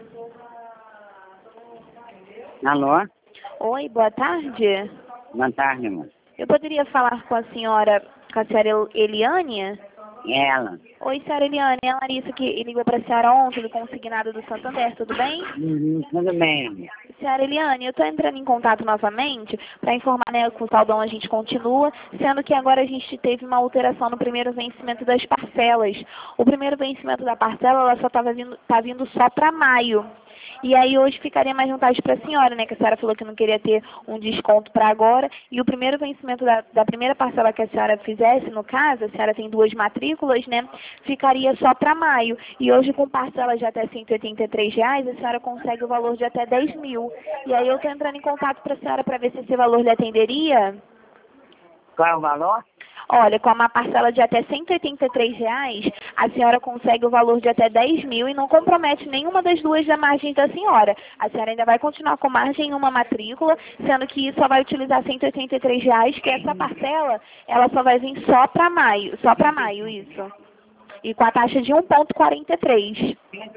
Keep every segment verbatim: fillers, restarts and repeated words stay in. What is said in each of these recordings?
Alô? Oi, boa tarde. Boa tarde, irmã. Eu poderia falar com a senhora, com a senhora El- Eliane? É ela. Oi, senhora Eliane, é a Larissa que ligou para a senhora ontem do consignado do Santander, tudo bem? Uhum, tudo bem, irmã. Senhora Eliane, eu estou entrando em contato novamente para informar, né, que o saldão a gente continua, sendo que agora a gente teve uma alteração no primeiro vencimento das parcelas. O primeiro vencimento da parcela, ela só estava vindo, tá vindo só para maio. E aí hoje ficaria mais vantagem para a senhora, né? Que a senhora falou que não queria ter um desconto para agora. E o primeiro vencimento da, da primeira parcela que a senhora fizesse, no caso, a senhora tem duas matrículas, né? Ficaria só para maio. E hoje com parcela de até cento e oitenta e três reais, a senhora consegue o valor de até dez mil. E aí eu estou entrando em contato para a senhora para ver se esse valor lhe atenderia. Qual é o valor? Olha, com uma parcela de até cento e oitenta e três reais, a senhora consegue o valor de até dez mil e não compromete nenhuma das duas da margem da senhora. A senhora ainda vai continuar com margem em uma matrícula, sendo que só vai utilizar cento e oitenta e três reais, que essa parcela, ela só vai vir só para maio, só para maio, isso. E com a taxa de um vírgula quarenta e três.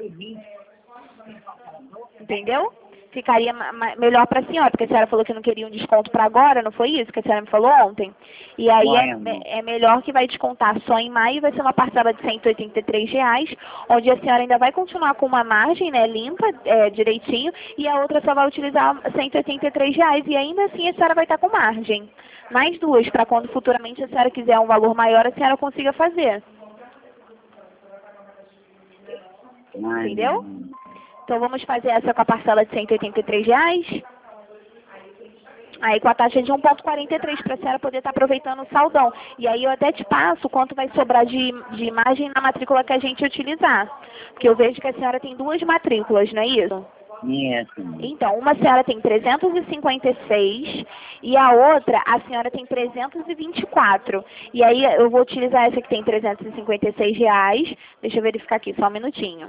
Entendeu? Ficaria melhor para a senhora, porque a senhora falou que não queria um desconto para agora, não foi isso que a senhora me falou ontem? E aí é, é melhor que vai descontar só em maio, vai ser uma parcela de cento e oitenta e três reais, onde a senhora ainda vai continuar com uma margem, né, limpa, é, direitinho, e a outra só vai utilizar cento e oitenta e três reais, e ainda assim a senhora vai estar com margem. Mais duas, para quando futuramente a senhora quiser um valor maior, a senhora consiga fazer. Entendeu? Então vamos fazer essa com a parcela de cento e oitenta e três reais. Aí com a taxa de um vírgula quarenta e três para a senhora poder estar aproveitando o saldão. E aí eu até te passo quanto vai sobrar de, de imagem na matrícula que a gente utilizar. Porque eu vejo que a senhora tem duas matrículas, não é isso? Isso. Então, uma senhora tem trezentos e cinquenta e seis e a outra, a senhora tem trezentos e vinte e quatro. E aí eu vou utilizar essa que tem trezentos e cinquenta e seis reais. Deixa eu verificar aqui, só um minutinho.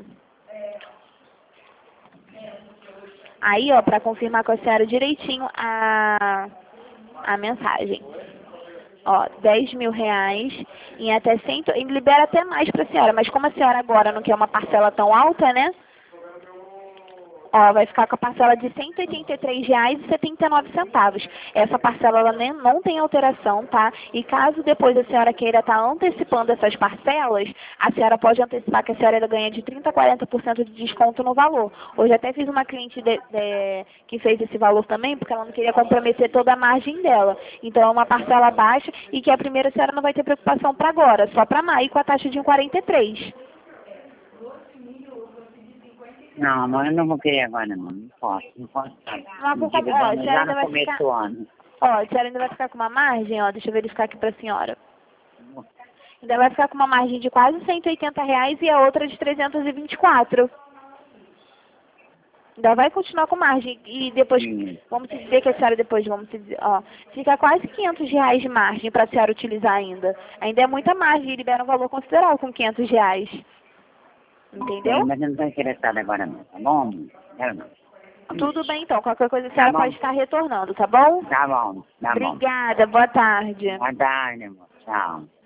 Aí, ó, para confirmar com a senhora direitinho a, a mensagem. Ó, dez mil reais em até cem, e libera até mais para a senhora, mas como a senhora agora não quer uma parcela tão alta, né? Ó, vai ficar com a parcela de cento e oitenta e três reais e setenta e nove centavos. Essa parcela ela nem, não tem alteração, tá? E caso depois a senhora queira estar antecipando essas parcelas, a senhora pode antecipar que a senhora ganha de trinta a quarenta por cento de desconto no valor. Hoje até fiz uma cliente de, de, que fez esse valor também, porque ela não queria comprometer toda a margem dela. Então é uma parcela baixa e que a primeira a senhora não vai ter preocupação para agora, só para maio com a taxa de um vírgula quarenta e três. Não, mas eu não vou querer agora, não. Não posso, não posso. Mas por causa, ó, a senhora ainda vai ficar... do ano. Ó, a senhora ainda vai ficar com uma margem, ó, deixa eu verificar aqui para a senhora. Ainda vai ficar com uma margem de quase cento e oitenta reais e a outra de trezentos e vinte e quatro. Ainda vai continuar com margem. E depois, Sim. vamos dizer que a senhora depois, vamos dizer, ó, fica quase quinhentos reais de margem para a senhora utilizar ainda. Ainda é muita margem e libera um valor considerável com quinhentos reais. Entendeu? Sim, mas eu não estou interessada agora não, tá bom? Quero não. Tudo bem então, qualquer coisa a senhora Tá pode estar retornando, tá bom? Tá bom, tá bom. Obrigada, boa tarde. Boa tarde, amor. Tchau.